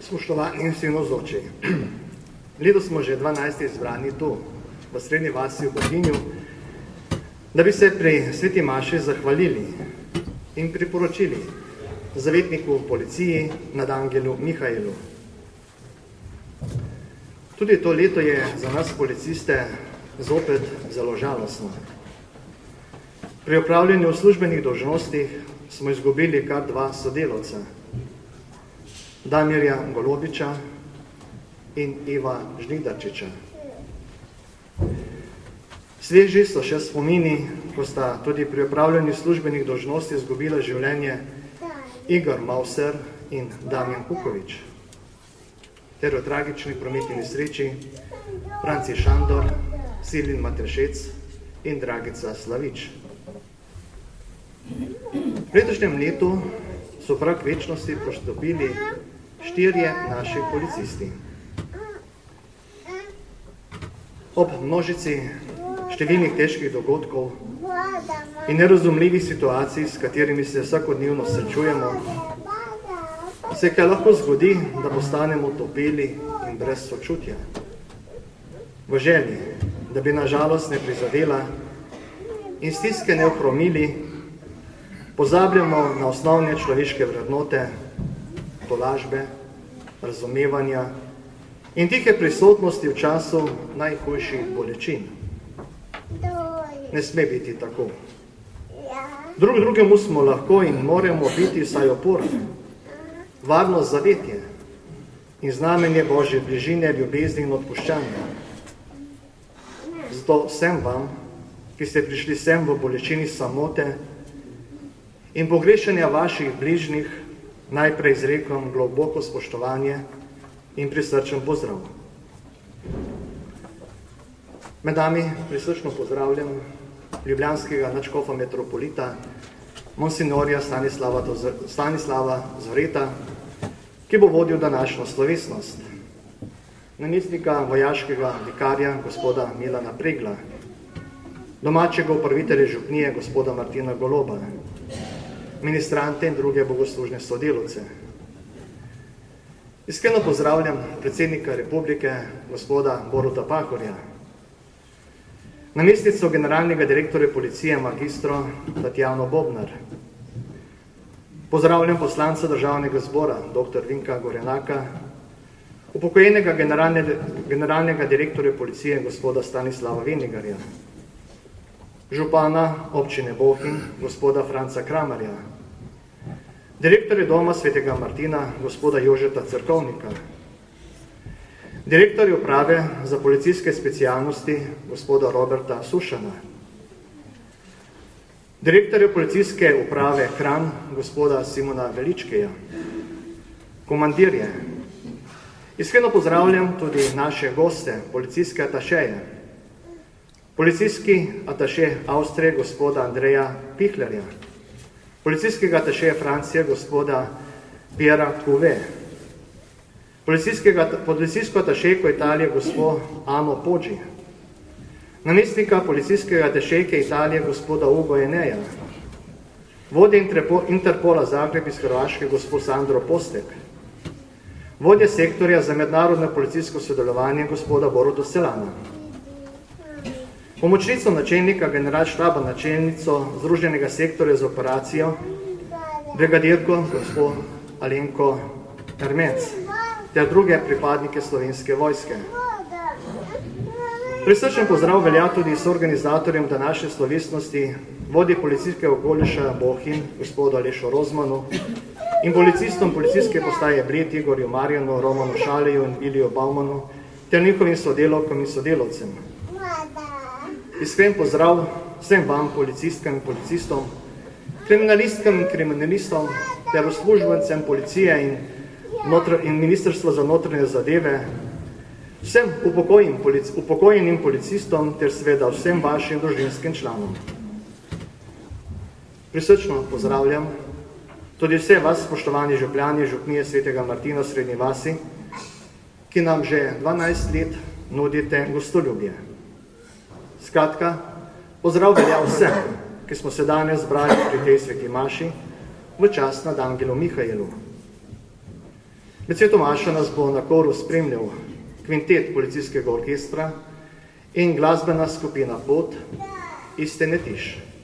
Spoštovani vsi navzoči. Letos smo že 12. izbrani tu, v Srednji vasi v Bohinju, da bi se pri sveti maši zahvalili in priporočili zavetniku policiji nadangelu Mihajlu. Tudi to leto je za nas policiste zopet zelo žalostno. Pri opravljanju službenih dolžnostih smo izgubili kar 2 sodelavca, Damirja Golobiča in Iva Žnidarčiča. Sveži so še spomini, ko sta tudi pri opravljanju službenih dolžnosti izgubila življenje Igor Mauser in Damjan Kukovič, ter v tragični prometni nesreči Franci Šandor, Silin Matešec in Dragica Slavič. V letošnjem letu so prag večnosti postopili 4 naši policisti. Ob množici številnih težkih dogodkov in nerazumljivih situacij, s katerimi se vsakodnevno srečujemo, se kaj lahko zgodi, da postanemo topeli in brez sočutja. V želji, da bi na žalost ne prizadela in stiske ne ohromili, pozabljamo na osnovne človeške vrednote, tolažbe, razumevanja in tihe prisotnosti v času najhujših bolečin. Ne sme biti tako. Drug drugemu smo lahko in moramo biti vsaj opora, varno zavetje in znamenje Božje bližine, ljubezni in odpuščanja. Zato vsem vam, ki ste prišli sem v bolečini samote in pogrešanja vaših bližnjih, najprej izrekam globoko spoštovanje in prisrčen pozdrav. Med nami prisrčno pozdravljam ljubljanskega nadškofa metropolita, monsignorja Stanislava Zoreta, ki bo vodil današnjo slovesnost, namestnika vojaškega vikarja gospoda Milana Pregla, domačega upravitelja župnije gospoda Martina Goloba, ministrante in druge bogoslužne sodelavce. Iskreno pozdravljam predsednika republike gospoda Boruta Pahorja, namestnico generalnega direktorja policije magistro Tatjano Bobnar. Pozdravljam poslanca državnega zbora dr. Vinka Gorenaka, upokojenega generalnega direktorja policije gospoda Stanislava Venigarja, župana občine Bohinj gospoda Franca Kramarja, direktorja doma svetega Martina gospoda Jožeta Cerkovnika, direktorja uprave za policijske specialnosti gospoda Roberta Sušana, direktorja policijske uprave Kranj gospoda Simona Veličkeja, komandirje. Iskreno pozdravljam tudi naše goste, policijske atašeje, policijski ataše Avstrije gospoda Andreja Pihlerja, policijskega atašeja Francije gospoda Piera Couve, policijsko atašejko Italije gospod Ano Poggi, namestnika policijskega atašejke Italije gospoda Ugo Eneja, vodje Interpola Zagreb iz Hrvaške gospod Sandro Postek, vodje sektorja za mednarodno policijsko sodelovanje gospoda Boruto Selana, pomočnico načelnika generalštaba načelnico Združenega sektorja za operacijo, brigadirko gospod Alenko Ermec, ter druge pripadnike Slovenske vojske. Prisrčen pozdrav velja tudi s organizatorjem današnje slovesnosti, vodji policijskega okoliša Bohinj, gospodu Alešo Rozmanu, in policistom policijske postaje Bled, Igorju Marjanu, Romanu Šaleju in Iliju Baumanu, ter njihovim sodelavkam in sodelavcem. Iskren pozdrav vsem vam, policistkam in policistom, kriminalistkam in kriminalistom, ter uslužbencem policije in Ministrstva za notranje zadeve, vsem upokojenim policistom ter seveda vsem vašim družinskim članom. Prisrčno pozdravljam tudi vse vas, spoštovani župljani župnije svetega Martina v Srednji vasi, ki nam že 12 let nudite gostoljubje. Skratka, pozdrav velja vsem, ki smo se danes zbrali pri tej sveti maši v čast nad angelu Mihajlu. Med Tomaša nas bo na koru spremljal kvintet policijskega orkestra in glasbena skupina Pot iz Tenetiš.